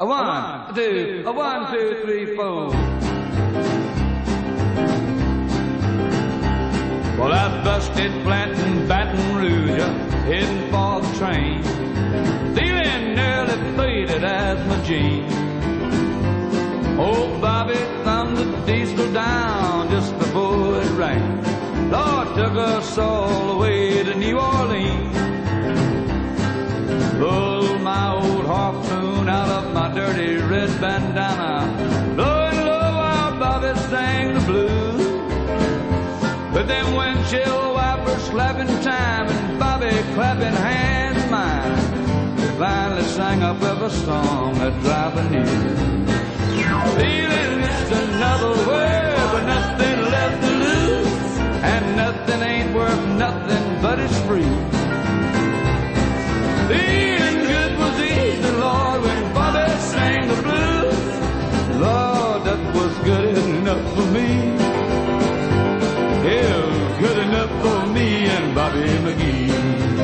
A one, two, a 1, 2, 3, 4. Well, I busted flat in Baton Rouge, heading for the train, feeling nearly faded as my jeans. Old Bobby thumbed the diesel down just before it rained. Lord took us all the way to New Orleans. Pulled my old harpoon out of my dirty red bandana, blowing low while Bobby sang the blues. With them windshield wipers slapping time and Bobby clapping hands mine, we finally sang up every song that driving near. Feeling it's another world, but nothing left to lose, and nothing ain't worth nothing but it's free. Feeling good was easy, Lord, when Bobby sang the blues. Lord, that was good enough for me. Yeah, good enough for me and Bobby McGee.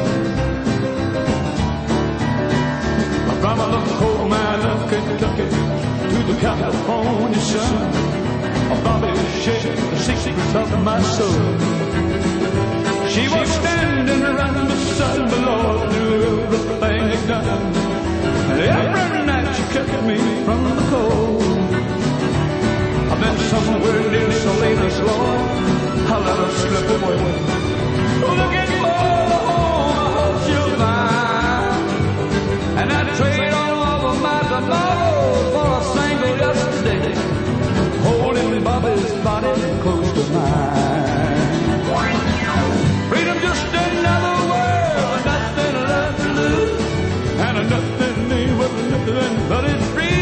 From a little coal mine of Kentucky to the California sun, Bobby shared the secrets of my soul. She was standing around beside me, Lord, through everything he'd done. And every night she kept me from the cold. I've been somewhere near Salinas, Lord, I let her slip away. Looking for the home I hope she'll find. And I'd trade all of my tomorrows for a single yesterday, holding Bobby's body close to mine. Freedom just another world, nothing left to lose, and nothing ain't worth nothing but it's free.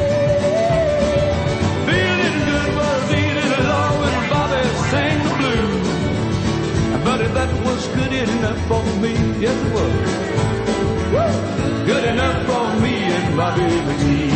Feeling good was easy, Lord, when Bobby sang the blues. Buddy, that was good enough for me, yes it was. Woo! Good enough for me and Bobby McGee.